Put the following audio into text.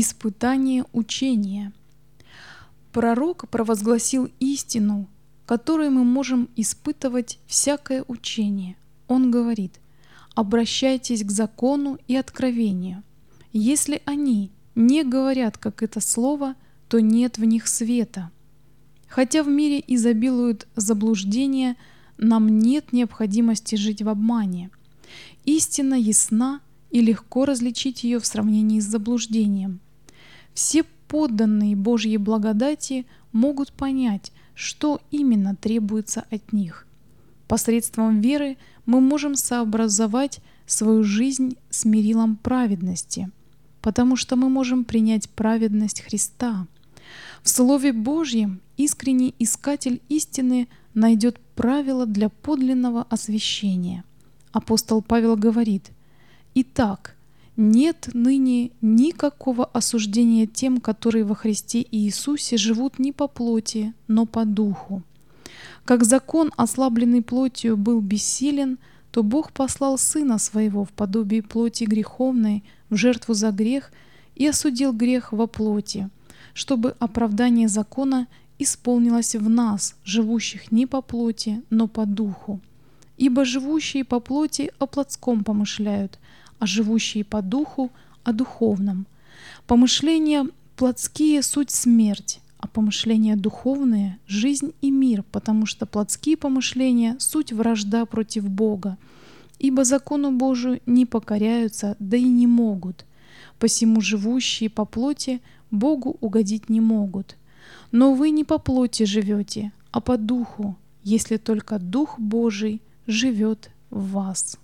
Испытание учения. Пророк провозгласил истину, которой мы можем испытывать всякое учение. Он говорит: «Обращайтесь к закону и откровению. Если они не говорят, как это слово, то нет в них света». Хотя в мире изобилуют заблуждения, нам нет необходимости жить в обмане. Истина ясна, и легко различить ее в сравнении с заблуждением. Все подданные Божьей благодати могут понять, что именно требуется от них. Посредством веры мы можем сообразовать свою жизнь с мерилом праведности, потому что мы можем принять праведность Христа. В Слове Божьем искренний искатель истины найдет правила для подлинного освящения. Апостол Павел говорит: «Итак, нет ныне никакого осуждения тем, которые во Христе Иисусе живут не по плоти, но по духу. Как закон, ослабленный плотью, был бессилен, то Бог послал Сына Своего в подобии плоти греховной в жертву за грех и осудил грех во плоти, чтобы оправдание закона исполнилось в нас, живущих не по плоти, но по духу. Ибо живущие по плоти о плотском помышляют, а живущие по духу — о духовном. Помышления плотские — суть смерть, а помышления духовные — жизнь и мир, потому что плотские помышления — суть вражда против Бога. Ибо закону Божию не покоряются, да и не могут. Посему живущие по плоти Богу угодить не могут. Но вы не по плоти живете, а по духу, если только Дух Божий живет в вас».